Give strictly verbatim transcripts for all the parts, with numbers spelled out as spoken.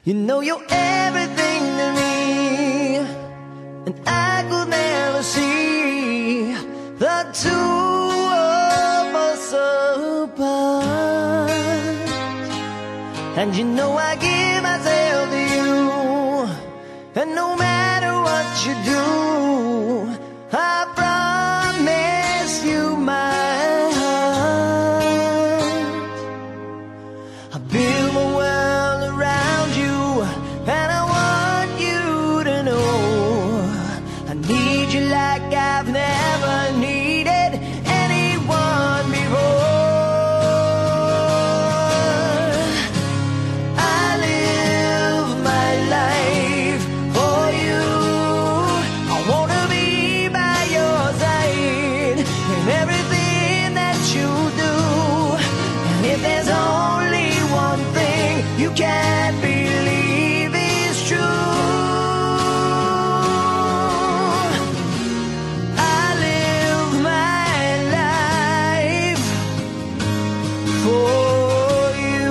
You know you're everything to me, and I could never see the two of us apart. And you know I give myself to you, and no matter what you do, I promise you my heart. I build my world around you, and I want you to know I need you like I've never needed anyone before. I live my life for you. I wanna be by your side in everything that you do. And if there's only one thing you can't believe is true, I live my life for you.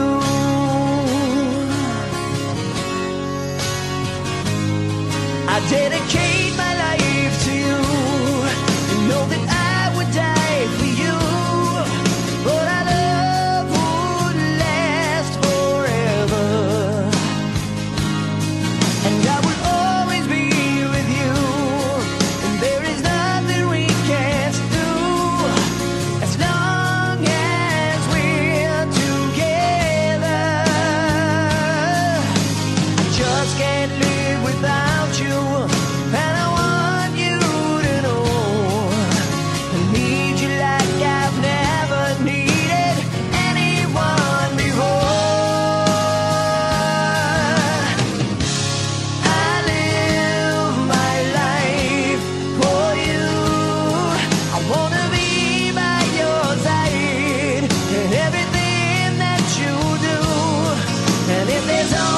I dedicate my life to you. You know that I would die for you, but our love would last forever. And I will always be with you, and there is nothing we can't do as long as we're together. I just can't live without you, and I want you to know I need you like I've never needed anyone before. I live my life for you. I wanna be by your side in everything that you do. And if there's